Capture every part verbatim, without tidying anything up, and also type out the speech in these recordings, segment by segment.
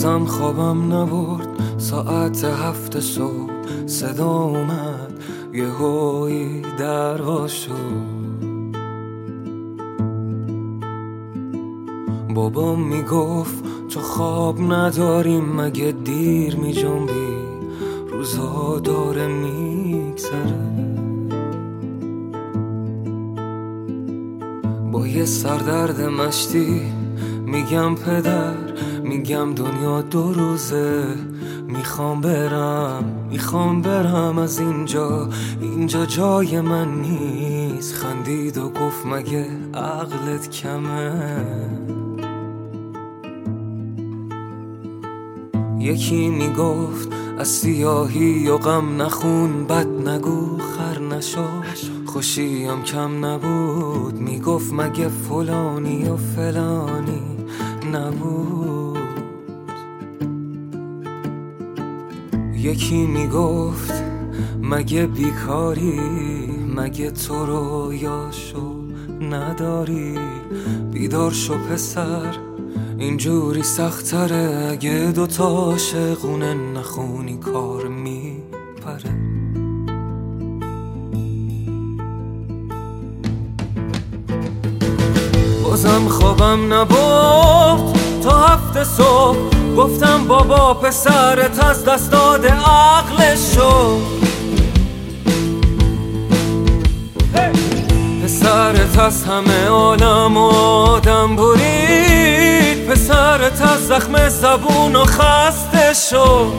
بازم خوابم نبرد. ساعت هفت صبح صدا اومد، یه هوی در وا شد. بابام میگفت تو خواب نداریم، مگه دیر می جنبی، روزا داره میگذره. با یه سردرد مشتی میگم پدر، میگم دنیا دو روزه، میخوام برم میخوام برم از اینجا، اینجا جای من نیست. خندید و گفت مگه عقلت کمه؟ یکی میگفت از سیاهی و غم نخون، بد نگو خر نشو، خوشیم کم نبود. میگفت مگه فلانی و فلانی نبود. یکی میگفت مگه بیکاری، مگه تو رویاشو نداری. بیدار شو پسر، اینجوری سختره، اگه دوتا عاشقونه نخونی کار میپره. بازم خوابم نبرد تا هفت صبح، گفتم بابا پسرت از دست داده عقلشو. پسرت از همه عالم و آدم برید، پسرت از زخم زبون و خسته شد.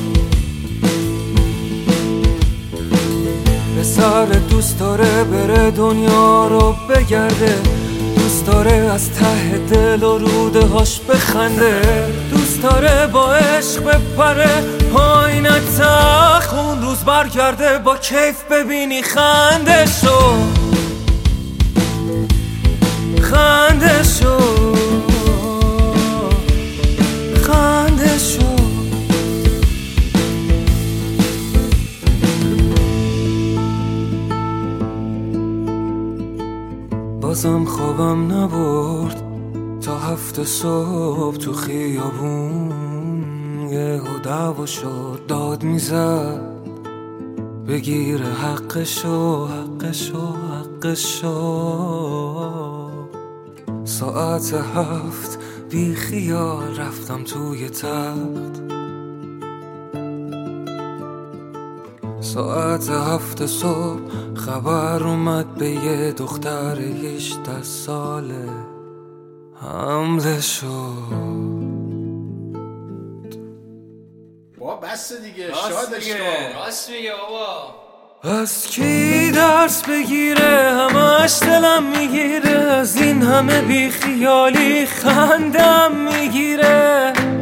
پسرت دوست داره بره دنیا رو بگرده، دوست داره از ته دل و روده هاش بخنده، دوست داره با عشق بپره پایین تخت، اون روز برگرده با کیف ببینی خنده شو، خنده شو، خنده شو. بازم خوابم نبرد تا هفت صبح تو خیابون، یهو دعوا شد داد میزد بگیر حقشو حقشو حقشو. ساعت هفت بی خیال رفتم توی تخت. ساعت هفت صبح خبر اومد به یه دختر هجده ساله حمله شد. بابا بس دیگه، شادش کن. راست میگه بابا. از کی درس بگیره، همش دلم میگیره، از این همه بیخیالی خندم میگیره.